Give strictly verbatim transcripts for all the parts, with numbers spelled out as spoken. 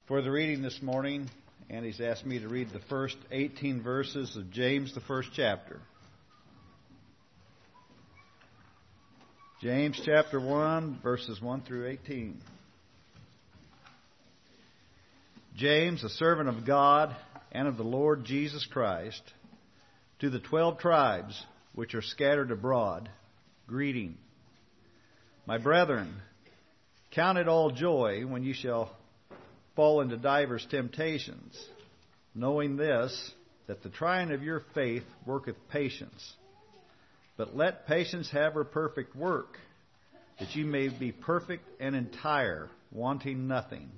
For the reading this morning, Andy's asked me to read the first eighteen verses of James, the first chapter. James chapter one, verses one through eighteen. James, a servant of God and of the Lord Jesus Christ, to the twelve tribes which are scattered abroad, greeting. My brethren, count it all joy when you shall fall into divers temptations, knowing this, that the trying of your faith worketh patience. But let patience have her perfect work, that you may be perfect and entire, wanting nothing.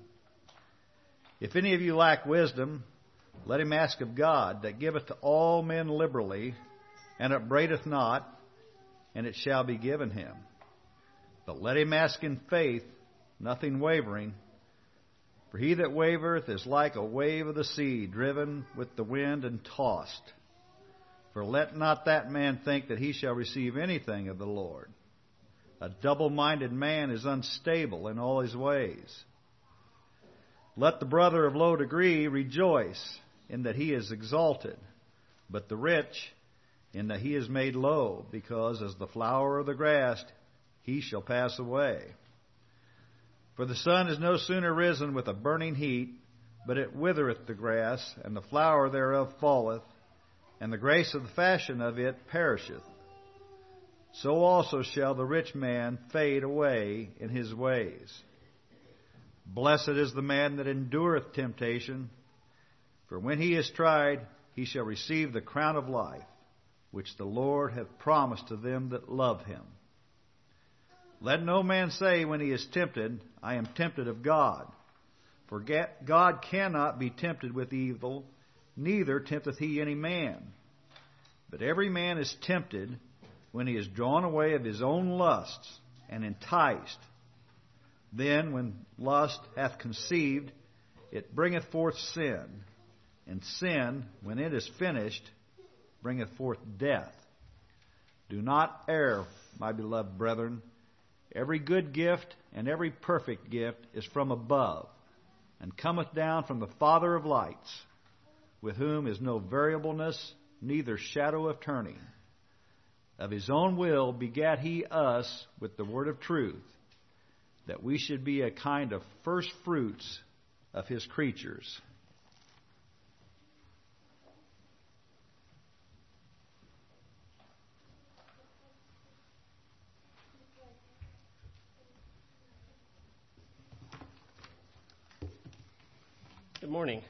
If any of you lack wisdom, let him ask of God, that giveth to all men liberally, and upbraideth not, and it shall be given him. But let him ask in faith, nothing wavering. For he that wavereth is like a wave of the sea, driven with the wind and tossed. For let not that man think that he shall receive anything of the Lord. A double-minded man is unstable in all his ways. Let the brother of low degree rejoice in that he is exalted, but the rich in that he is made low, because as the flower of the grass he shall pass away. For the sun is no sooner risen with a burning heat, but it withereth the grass, and the flower thereof falleth, and the grace of the fashion of it perisheth. So also shall the rich man fade away in his ways. Blessed is the man that endureth temptation, for when he is tried, he shall receive the crown of life, which the Lord hath promised to them that love him. Let no man say when he is tempted, I am tempted of God. For God cannot be tempted with evil, neither tempteth he any man. But every man is tempted when he is drawn away of his own lusts and enticed. Then, when lust hath conceived, it bringeth forth sin. And sin, when it is finished, bringeth forth death. Do not err, my beloved brethren. Every good gift and every perfect gift is from above, and cometh down from the Father of lights, with whom is no variableness, neither shadow of turning. Of his own will begat he us with the word of truth, that we should be a kind of first fruits of his creatures. Good morning.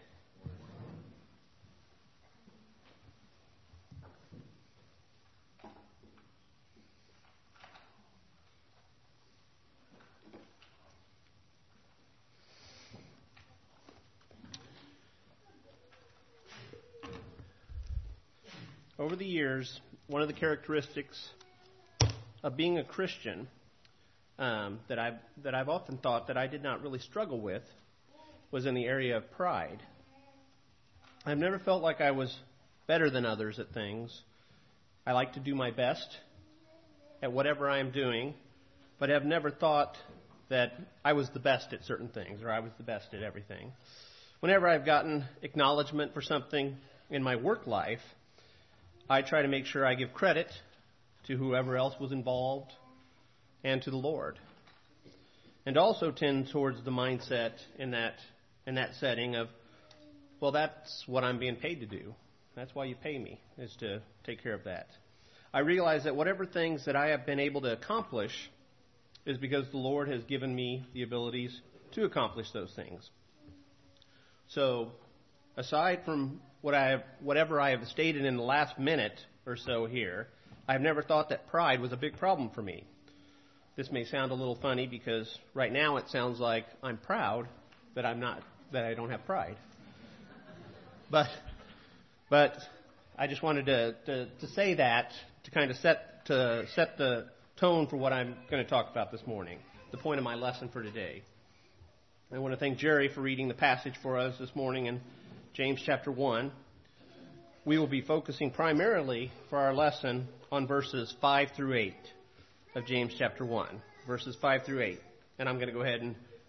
Over the years, one of the characteristics of being a Christian um, that I've that I've often thought that I did not really struggle with was in the area of pride. I've never felt like I was better than others at things. I like to do my best at whatever I am doing, but have never thought that I was the best at certain things or I was the best at everything. Whenever I've gotten acknowledgement for something in my work life, I try to make sure I give credit to whoever else was involved and to the Lord. And also tend towards the mindset in that in that setting of, well, that's what I'm being paid to do. That's why you pay me, is to take care of that. I realize that whatever things that I have been able to accomplish is because the Lord has given me the abilities to accomplish those things. So, aside from what I have, whatever I have stated in the last minute or so here, I have never thought that pride was a big problem for me. This may sound a little funny because right now it sounds like I'm proud that I'm not, that I don't have pride. But, but I just wanted to, to, to say that to kind of set to set the tone for what I'm going to talk about this morning, the point of my lesson for today. I want to thank Jerry for reading the passage for us this morning in James chapter one. We will be focusing primarily for our lesson on verses five through eight of James chapter one, verses five through eight. And I'm going to go ahead and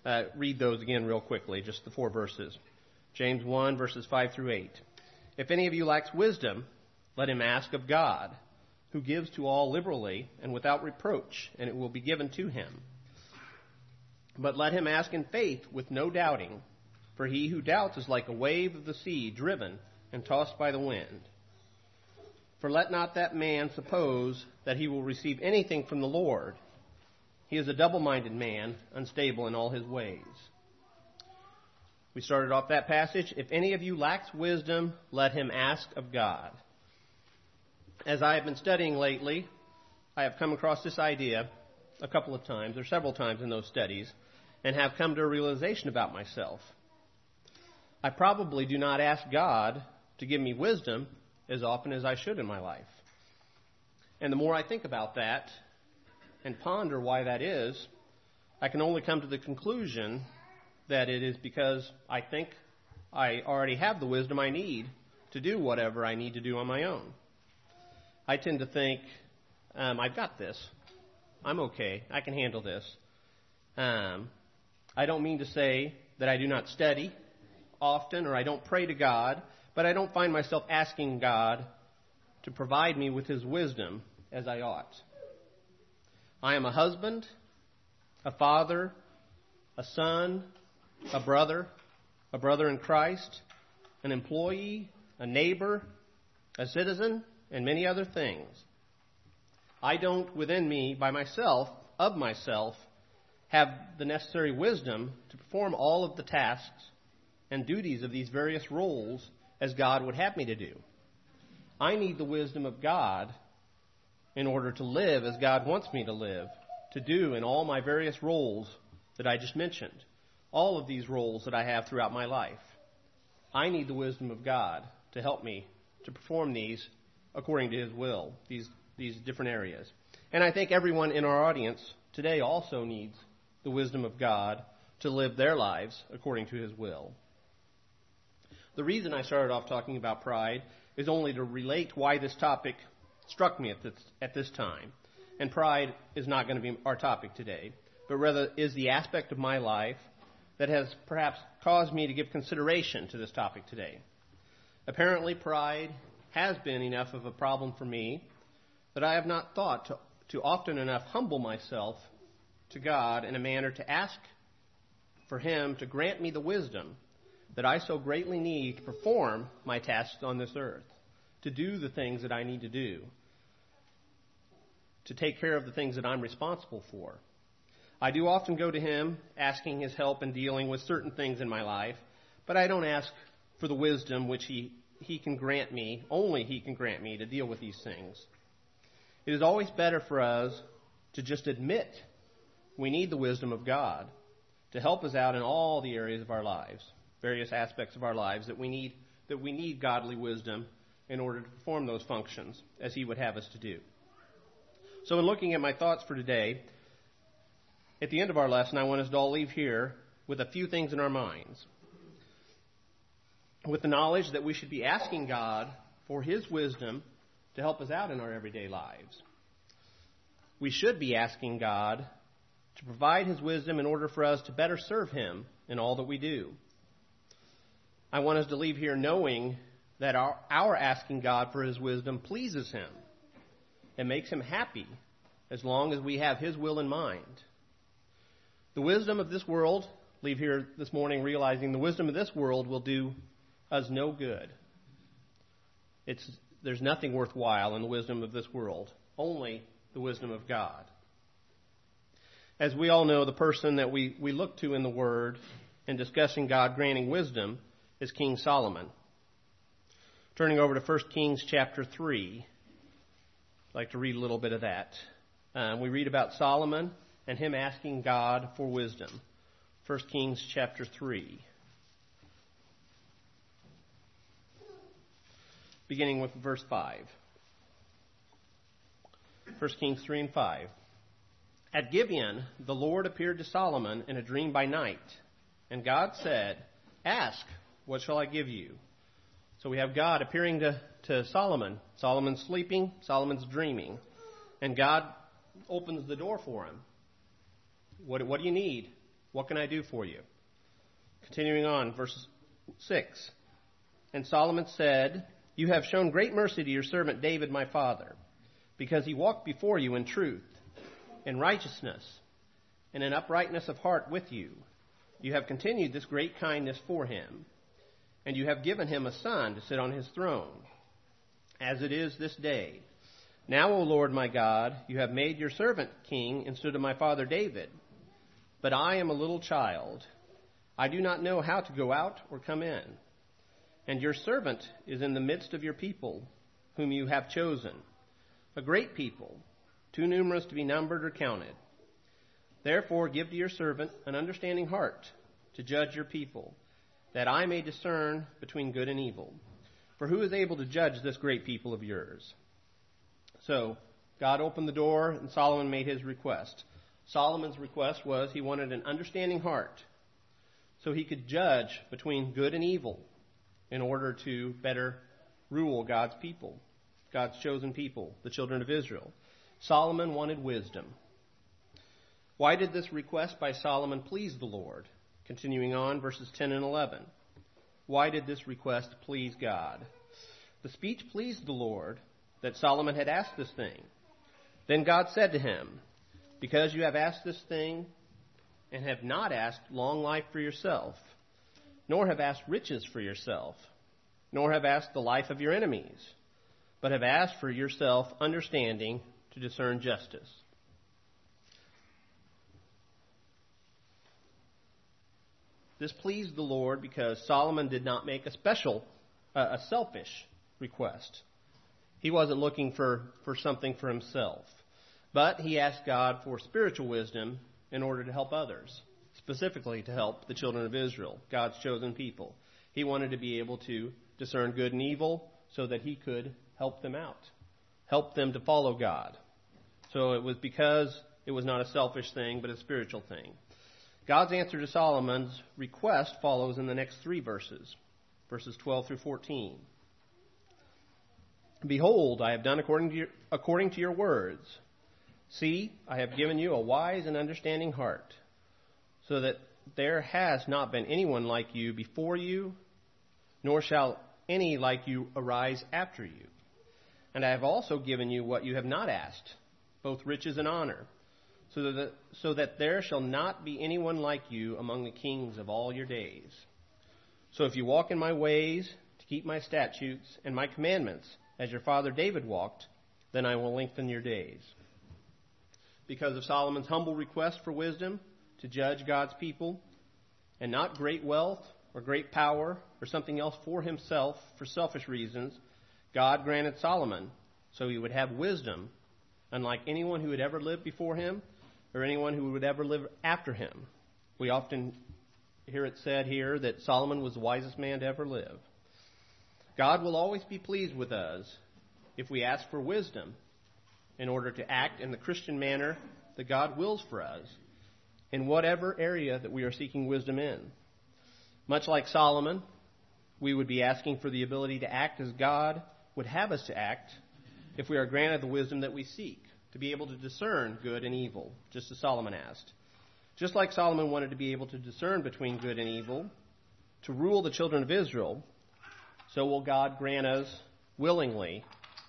uh, read those again real quickly, just the four verses. James one, verses five through eight. If any of you lacks wisdom, let him ask of God, who gives to all liberally and without reproach, and it will be given to him. But let him ask in faith with no doubting, for he who doubts is like a wave of the sea driven and tossed by the wind. For let not that man suppose that he will receive anything from the Lord. He is a double-minded man, unstable in all his ways. We started off that passage. If any of you lacks wisdom, let him ask of God. As I have been studying lately, I have come across this idea a couple of times, or several times in those studies, and have come to a realization about myself. I probably do not ask God to give me wisdom as often as I should in my life. And the more I think about that and ponder why that is, I can only come to the conclusion that it is because I think I already have the wisdom I need to do whatever I need to do on my own. I tend to think, um, I've got this. I'm okay. I can handle this. Um, I don't mean to say that I do not study often or I don't pray to God, but I don't find myself asking God to provide me with his wisdom as I ought. I am a husband, a father, a son, a brother, a brother in Christ, an employee, a neighbor, a citizen, and many other things. I don't, within me, by myself, of myself, have the necessary wisdom to perform all of the tasks and duties of these various roles as God would have me to do. I need the wisdom of God in order to live as God wants me to live, to do in all my various roles that I just mentioned, all of these roles that I have throughout my life. I need the wisdom of God to help me to perform these according to his will, these, these different areas. And I think everyone in our audience today also needs the wisdom of God to live their lives according to his will. The reason I started off talking about pride is only to relate why this topic struck me at this, at this time. And pride is not going to be our topic today, but rather is the aspect of my life that has perhaps caused me to give consideration to this topic today. Apparently, pride has been enough of a problem for me that I have not thought to, to often enough humble myself to God in a manner to ask for him to grant me the wisdom that I so greatly need to perform my tasks on this earth, to do the things that I need to do, to take care of the things that I'm responsible for. I do often go to him asking his help in dealing with certain things in my life, but I don't ask for the wisdom which he, he can grant me, only he can grant me to deal with these things. It is always better for us to just admit we need the wisdom of God to help us out in all the areas of our lives, various aspects of our lives that we need that we need godly wisdom in order to perform those functions as he would have us to do. So in looking at my thoughts for today, at the end of our lesson, I want us to all leave here with a few things in our minds. With the knowledge that we should be asking God for his wisdom to help us out in our everyday lives. We should be asking God to provide his wisdom in order for us to better serve him in all that we do. I want us to leave here knowing that our, our asking God for his wisdom pleases him and makes him happy as long as we have his will in mind. The wisdom of this world, leave here this morning realizing the wisdom of this world will do us no good. It's, there's nothing worthwhile in the wisdom of this world, only the wisdom of God. As we all know, the person that we, we look to in the Word in discussing God granting wisdom is King Solomon. Turning over to First Kings chapter three, I'd like to read a little bit of that. Um, we read about Solomon and him asking God for wisdom. First Kings chapter three. Beginning with verse five. First Kings three and five. At Gibeon, the Lord appeared to Solomon in a dream by night, and God said, "Ask, what shall I give you?" So we have God appearing to, to Solomon. Solomon's sleeping, Solomon's dreaming, and God opens the door for him. What, what do you need? What can I do for you? Continuing on, verse six. And Solomon said, You have shown great mercy to your servant David my father, because he walked before you in truth, in righteousness, and in uprightness of heart with you. You have continued this great kindness for him, and you have given him a son to sit on his throne, as it is this day. Now, O Lord my God, you have made your servant king instead of my father David. But I am a little child. I do not know how to go out or come in. And your servant is in the midst of your people, whom you have chosen, a great people, too numerous to be numbered or counted. Therefore give to your servant an understanding heart to judge your people, that I may discern between good and evil. For who is able to judge this great people of yours? So God opened the door, and Solomon made his request. Solomon's request was he wanted an understanding heart so he could judge between good and evil in order to better rule God's people, God's chosen people, the children of Israel. Solomon wanted wisdom. Why did this request by Solomon please the Lord? Continuing on, verses ten and eleven. Why did this request please God? The speech pleased the Lord that Solomon had asked this thing. Then God said to him, Because you have asked this thing, and have not asked long life for yourself, nor have asked riches for yourself, nor have asked the life of your enemies, but have asked for yourself understanding to discern justice. This pleased the Lord because Solomon did not make a special, uh, a selfish request. He wasn't looking for, for something for himself. But he asked God for spiritual wisdom in order to help others, specifically to help the children of Israel, God's chosen people. He wanted to be able to discern good and evil so that he could help them out, help them to follow God. So it was because it was not a selfish thing, but a spiritual thing. God's answer to Solomon's request follows in the next three verses, verses twelve through fourteen. Behold, I have done according to your, according to your words. See, I have given you a wise and understanding heart, so that there has not been anyone like you before you, nor shall any like you arise after you. And I have also given you what you have not asked, both riches and honor, so that, so that there shall not be anyone like you among the kings of all your days. So if you walk in my ways to keep my statutes and my commandments, as your father David walked, then I will lengthen your days. Because of Solomon's humble request for wisdom to judge God's people, and not great wealth or great power or something else for himself for selfish reasons, God granted Solomon so he would have wisdom, unlike anyone who had ever lived before him or anyone who would ever live after him. We often hear it said here that Solomon was the wisest man to ever live. God will always be pleased with us if we ask for wisdom in order to act in the Christian manner that God wills for us in whatever area that we are seeking wisdom in. Much like Solomon, we would be asking for the ability to act as God would have us to act if we are granted the wisdom that we seek, to be able to discern good and evil, just as Solomon asked. Just like Solomon wanted to be able to discern between good and evil, to rule the children of Israel, so will God grant us willingly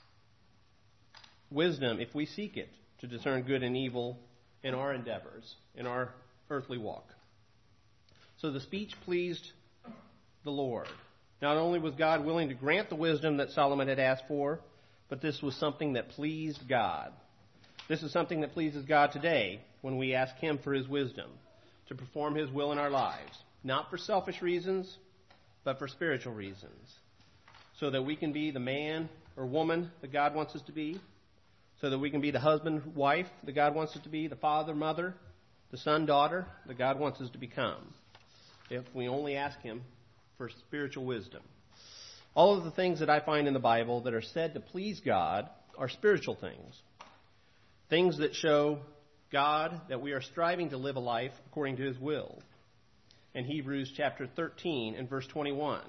wisdom if we seek it to discern good and evil in our endeavors, in our earthly walk. So the speech pleased the Lord. Not only was God willing to grant the wisdom that Solomon had asked for, but this was something that pleased God. This is something that pleases God today when we ask him for his wisdom to perform his will in our lives, not for selfish reasons, but for spiritual reasons, so that we can be the man or woman that God wants us to be, so that we can be the husband, wife that God wants us to be, the father, mother, the son, daughter that God wants us to become, if we only ask him for spiritual wisdom. All of the things that I find in the Bible that are said to please God are spiritual things. Things that show God that we are striving to live a life according to his will. In Hebrews chapter thirteen and verse twenty-one.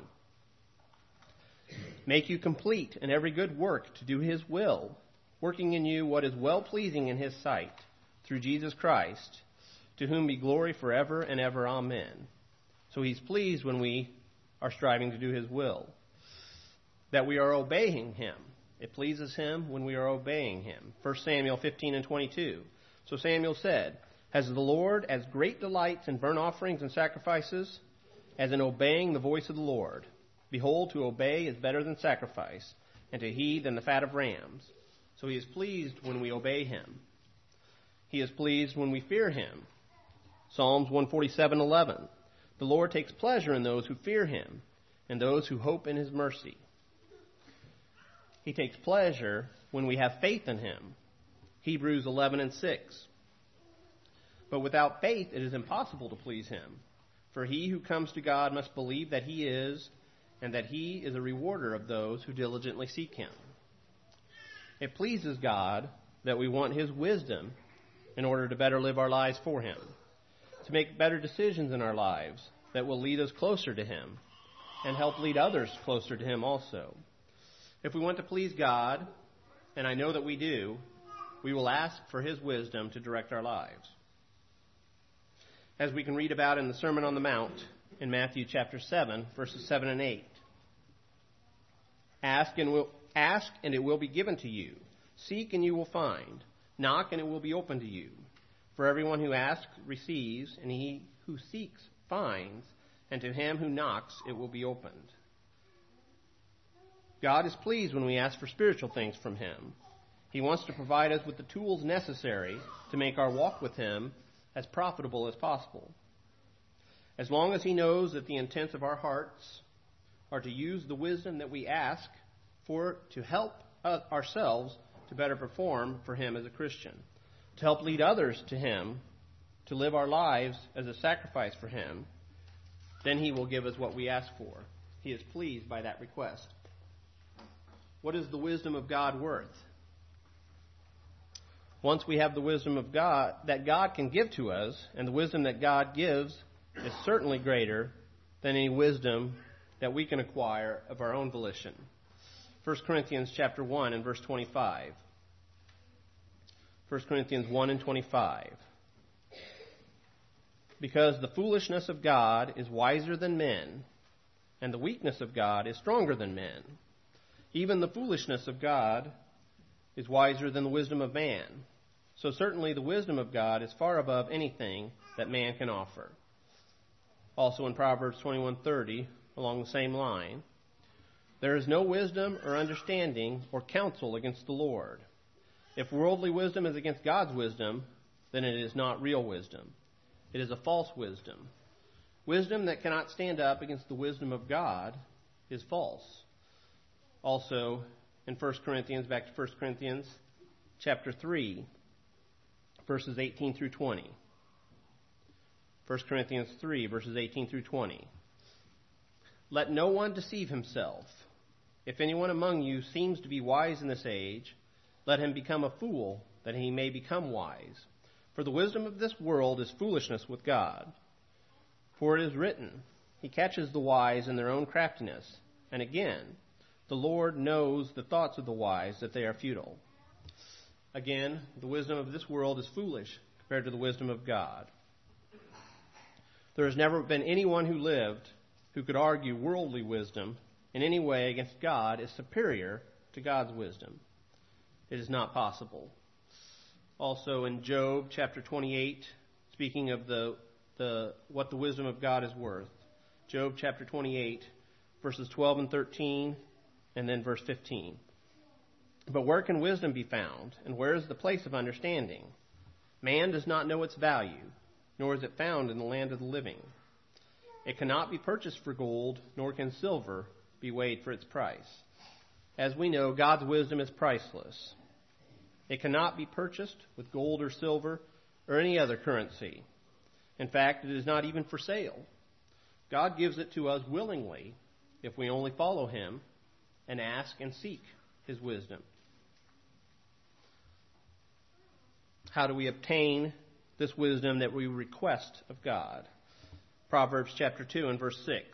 Make you complete in every good work to do his will, working in you what is well-pleasing in his sight, through Jesus Christ, to whom be glory forever and ever. Amen. So he's pleased when we are striving to do his will, that we are obeying him. It pleases him when we are obeying him. First Samuel fifteen and twenty-two. So Samuel said, "Has the Lord as great delights in burnt offerings and sacrifices as in obeying the voice of the Lord? Behold, to obey is better than sacrifice, and to heed than the fat of rams." So he is pleased when we obey him. He is pleased when we fear him. Psalms one forty-seven eleven. The Lord takes pleasure in those who fear him, and those who hope in his mercy. He takes pleasure when we have faith in him. Hebrews eleven and six. But without faith it is impossible to please him. For he who comes to God must believe that he is, and that he is a rewarder of those who diligently seek him. It pleases God that we want his wisdom in order to better live our lives for him, to make better decisions in our lives that will lead us closer to him and help lead others closer to him also. If we want to please God, and I know that we do, we will ask for his wisdom to direct our lives. As we can read about in the Sermon on the Mount in Matthew chapter seven, verses seven and eight. Ask and, will, ask and it will be given to you. Seek and you will find. Knock and it will be opened to you. For everyone who asks receives, and he who seeks finds, and to him who knocks it will be opened. God is pleased when we ask for spiritual things from him. He wants to provide us with the tools necessary to make our walk with him as profitable as possible. As long as he knows that the intents of our hearts are to use the wisdom that we ask for to help ourselves to better perform for him as a Christian, to help lead others to him, to live our lives as a sacrifice for him, then he will give us what we ask for. He is pleased by that request. What is the wisdom of God worth? Once we have the wisdom of God that God can give to us, and the wisdom that God gives is certainly greater than any wisdom that we can acquire of our own volition. First Corinthians chapter one and verse twenty-five. First Corinthians one and twenty-five. Because the foolishness of God is wiser than men, and the weakness of God is stronger than men. Even the foolishness of God is wiser than the wisdom of man. So certainly the wisdom of God is far above anything that man can offer. Also in Proverbs twenty-one thirty, along the same line, there is no wisdom or understanding or counsel against the Lord. If worldly wisdom is against God's wisdom, then it is not real wisdom. It is a false wisdom. Wisdom that cannot stand up against the wisdom of God is false. Also in First Corinthians, back to First Corinthians chapter three, verses eighteen through twenty. First Corinthians three, verses eighteen through twenty. Let no one deceive himself. If anyone among you seems to be wise in this age, let him become a fool, that he may become wise. For the wisdom of this world is foolishness with God. For it is written, he catches the wise in their own craftiness. And again, the Lord knows the thoughts of the wise, that they are futile. Again, the wisdom of this world is foolish compared to the wisdom of God. There has never been anyone who lived who could argue worldly wisdom in any way against God is superior to God's wisdom. It is not possible. Also in Job chapter twenty-eight, speaking of the, the what the wisdom of God is worth. Job chapter twenty-eight, verses twelve and thirteen, and then verse fifteen. But where can wisdom be found, and where is the place of understanding? Man does not know its value, nor is it found in the land of the living. It cannot be purchased for gold, nor can silver be weighed for its price. As we know, God's wisdom is priceless. It cannot be purchased with gold or silver or any other currency. In fact, it is not even for sale. God gives it to us willingly if we only follow him and ask and seek his wisdom. How do we obtain this wisdom that we request of God? Proverbs chapter two and verse six.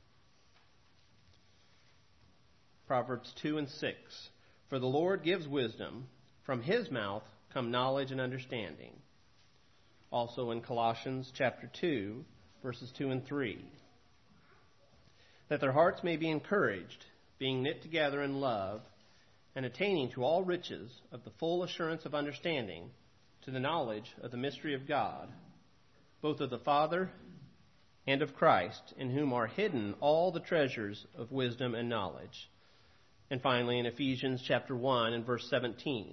Proverbs two and six. For the Lord gives wisdom. From his mouth come knowledge and understanding. also in Colossians chapter two, verses two and three. That their hearts may be encouraged, being knit together in love, and attaining to all riches of the full assurance of understanding, to the knowledge of the mystery of God, both of the Father and of Christ, in whom are hidden all the treasures of wisdom and knowledge. And finally, in Ephesians chapter one and verse seventeen,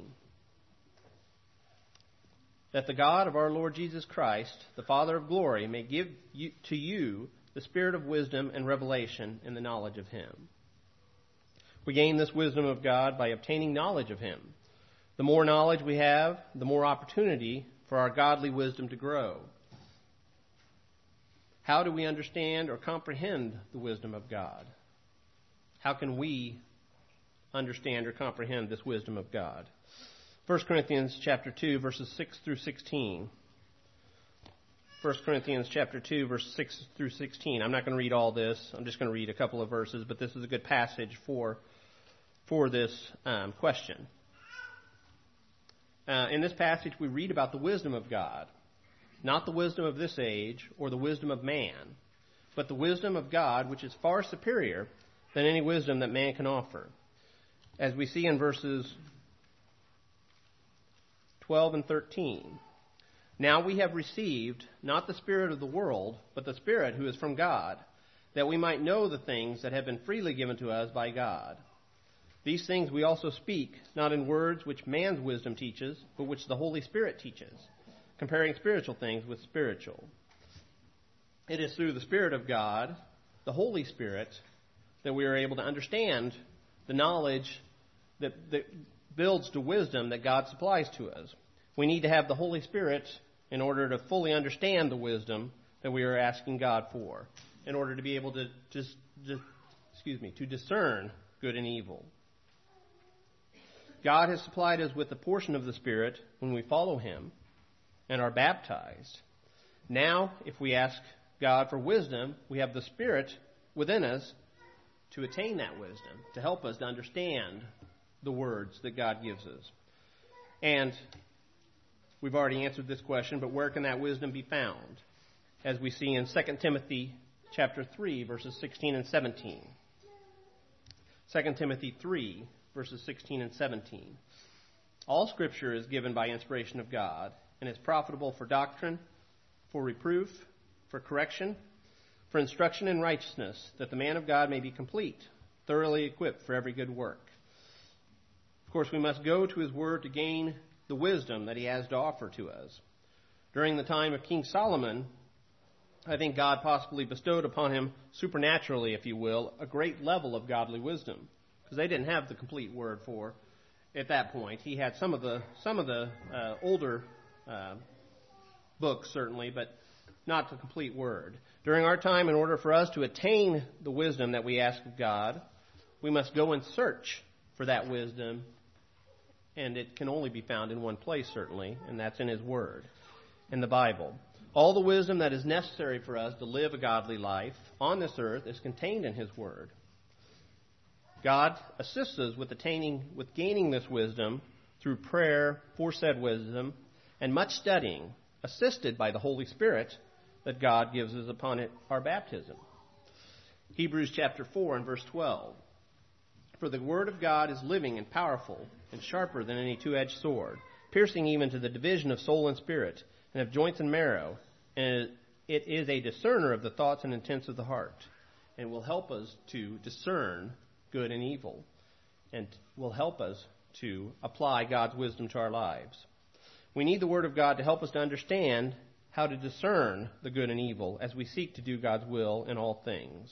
that the God of our Lord Jesus Christ, the Father of glory, may give you, to you the spirit of wisdom and revelation in the knowledge of him. We gain this wisdom of God by obtaining knowledge of him. The more knowledge we have, the more opportunity for our godly wisdom to grow. How do we understand or comprehend the wisdom of God? How can we understand or comprehend this wisdom of God? First Corinthians chapter two, verses six through sixteen. First Corinthians chapter two, verses six through sixteen. I'm not going to read all this. I'm just going to read a couple of verses, but this is a good passage for, for this um, question. Uh, in this passage, we read about the wisdom of God. Not the wisdom of this age or the wisdom of man, but the wisdom of God, which is far superior than any wisdom that man can offer. As we see in verses twelve and thirteen. Now we have received not the spirit of the world, but the Spirit who is from God, that we might know the things that have been freely given to us by God. These things we also speak, not in words which man's wisdom teaches, but which the Holy Spirit teaches, comparing spiritual things with spiritual. It is through the Spirit of God, the Holy Spirit, that we are able to understand the knowledge that, that builds to wisdom that God supplies to us. We need to have the Holy Spirit in order to fully understand the wisdom that we are asking God for, in order to be able to, to, to excuse me, to discern good and evil. God has supplied us with a portion of the Spirit when we follow him and are baptized. Now, if we ask God for wisdom, we have the Spirit within us to attain that wisdom, to help us to understand the words that God gives us. And we've already answered this question, but where can that wisdom be found? As we see in Second Timothy chapter three, verses sixteen and seventeen. Second Timothy three, verses sixteen and seventeen. All Scripture is given by inspiration of God, and is profitable for doctrine, for reproof, for correction, for instruction in righteousness, that the man of God may be complete, thoroughly equipped for every good work. Of course, we must go to his word to gain the wisdom that he has to offer to us. During the time of King Solomon, I think God possibly bestowed upon him supernaturally, if you will, a great level of godly wisdom, because they didn't have the complete word for at that point. He had some of the some of the uh, older uh, books, certainly, but not the complete word. During our time, in order for us to attain the wisdom that we ask of God, we must go and search for that wisdom, and it can only be found in one place, certainly, and that's in his word, in the Bible. All the wisdom that is necessary for us to live a godly life on this earth is contained in his word. God assists us with attaining, with gaining this wisdom through prayer for said wisdom and much studying, assisted by the Holy Spirit that God gives us upon it, our baptism. Hebrews chapter four and verse twelve. For the word of God is living and powerful and sharper than any two-edged sword, piercing even to the division of soul and spirit, and of joints and marrow, and it is a discerner of the thoughts and intents of the heart, and will help us to discern good and evil, and will help us to apply God's wisdom to our lives. We need the Word of God to help us to understand how to discern the good and evil as we seek to do God's will in all things.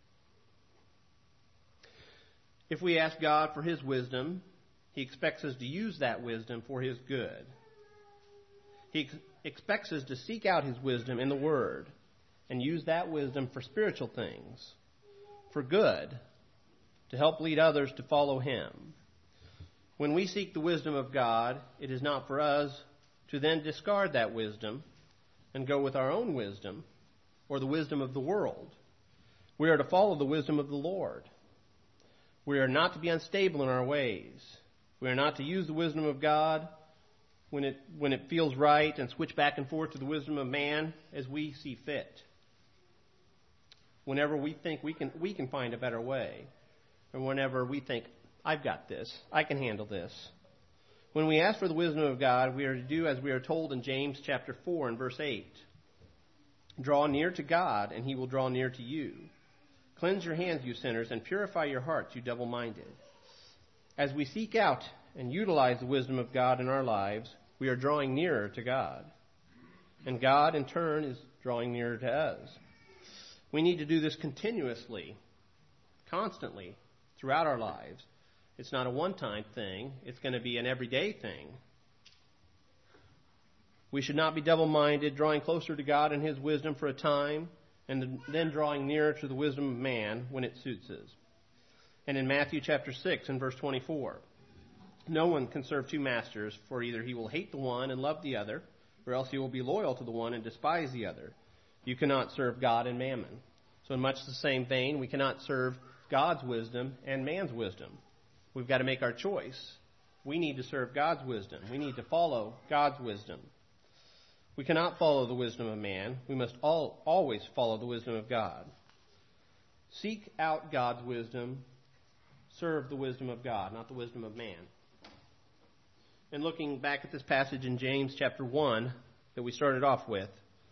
If we ask God for his wisdom, he expects us to use that wisdom for his good. He ex- expects us to seek out his wisdom in the Word and use that wisdom for spiritual things, for good, to help lead others to follow him. When we seek the wisdom of God, it is not for us to then discard that wisdom and go with our own wisdom or the wisdom of the world. We are to follow the wisdom of the Lord. We are not to be unstable in our ways. We are not to use the wisdom of God when it when it feels right, and switch back and forth to the wisdom of man as we see fit. Whenever we think we can we can find a better way, or whenever we think, I've got this, I can handle this. When we ask for the wisdom of God, we are to do as we are told in James chapter four and verse eight. Draw near to God, and he will draw near to you. Cleanse your hands, you sinners, and purify your hearts, you double-minded. As we seek out and utilize the wisdom of God in our lives, we are drawing nearer to God. And God, in turn, is drawing nearer to us. We need to do this continuously, constantly, throughout our lives. It's not a one-time thing. It's going to be an everyday thing. We should not be double-minded, drawing closer to God and his wisdom for a time, and then drawing nearer to the wisdom of man when it suits us. And in Matthew chapter six and verse twenty-four, no one can serve two masters, for either he will hate the one and love the other, or else he will be loyal to the one and despise the other. You cannot serve God and mammon. So in much the same vein, we cannot serve God's wisdom and man's wisdom. We've got to make our choice. We need to serve God's wisdom. We need to follow God's wisdom. We cannot follow the wisdom of man. We must all, always follow the wisdom of God. Seek out God's wisdom. Serve the wisdom of God, not the wisdom of man. And looking back at this passage in James chapter one that we started off with,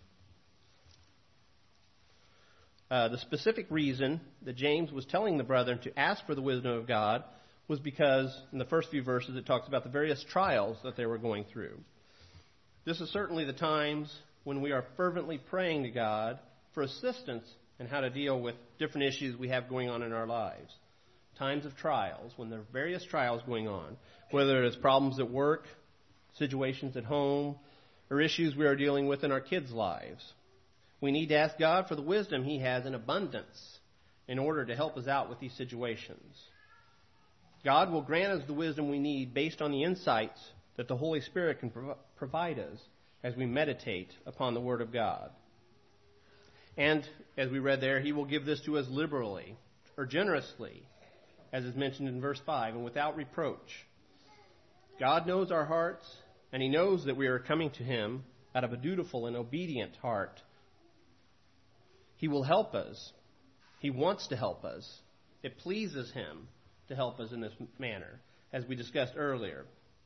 uh, the specific reason that James was telling the brethren to ask for the wisdom of God was because in the first few verses it talks about the various trials that they were going through. This is certainly the times when we are fervently praying to God for assistance in how to deal with different issues we have going on in our lives. Times of trials, when there are various trials going on, whether it's problems at work, situations at home, or issues we are dealing with in our kids' lives. We need to ask God for the wisdom he has in abundance in order to help us out with these situations. God will grant us the wisdom we need based on the insights that the Holy Spirit can prov- provide us as we meditate upon the Word of God. And, as we read there, he will give this to us liberally, or generously, as is mentioned in verse five, and without reproach. God knows our hearts, and he knows that we are coming to him out of a dutiful and obedient heart. He will help us. He wants to help us. It pleases him to help us in this manner, as we discussed earlier.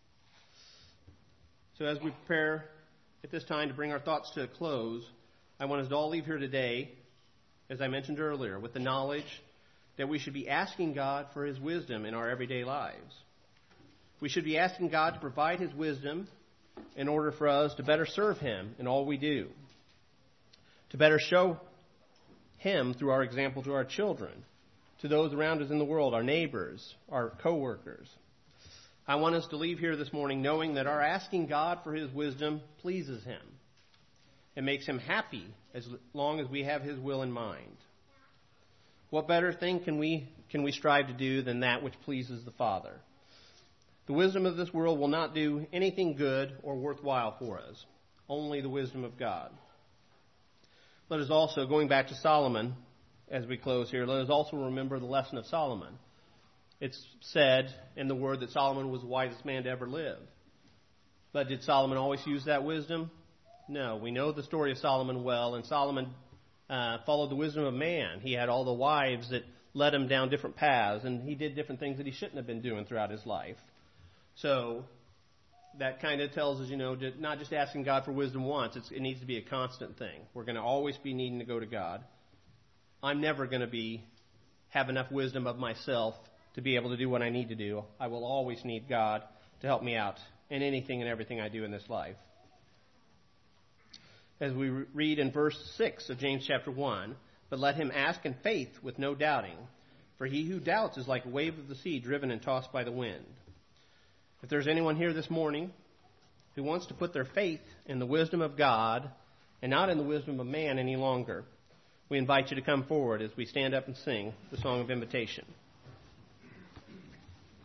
So as we prepare at this time to bring our thoughts to a close, I want us to all leave here today, as I mentioned earlier, with the knowledge that we should be asking God for his wisdom in our everyday lives. We should be asking God to provide his wisdom in order for us to better serve him in all we do, to better show him through our example to our children, to those around us in the world, our neighbors, our co-workers. I want us to leave here this morning knowing that our asking God for his wisdom pleases him. It makes him happy as long as we have his will in mind. What better thing can we can we strive to do than that which pleases the Father? The wisdom of this world will not do anything good or worthwhile for us. Only the wisdom of God. Let us also, going back to Solomon, as we close here, let us also remember the lesson of Solomon. It's said in the Word that Solomon was the wisest man to ever live. But did Solomon always use that wisdom? No. We know the story of Solomon well, and Solomon uh, followed the wisdom of man. He had all the wives that led him down different paths, and he did different things that he shouldn't have been doing throughout his life. So that kind of tells us, you know, not just asking God for wisdom once. It's, it needs to be a constant thing. We're going to always be needing to go to God. I'm never going to be have enough wisdom of myself to be able to do what I need to do. I will always need God to help me out in anything and everything I do in this life. As we read in verse six of James chapter one, but let him ask in faith with no doubting, for he who doubts is like a wave of the sea driven and tossed by the wind. If there's anyone here this morning who wants to put their faith in the wisdom of God and not in the wisdom of man any longer, we invite you to come forward as we stand up and sing the song of invitation.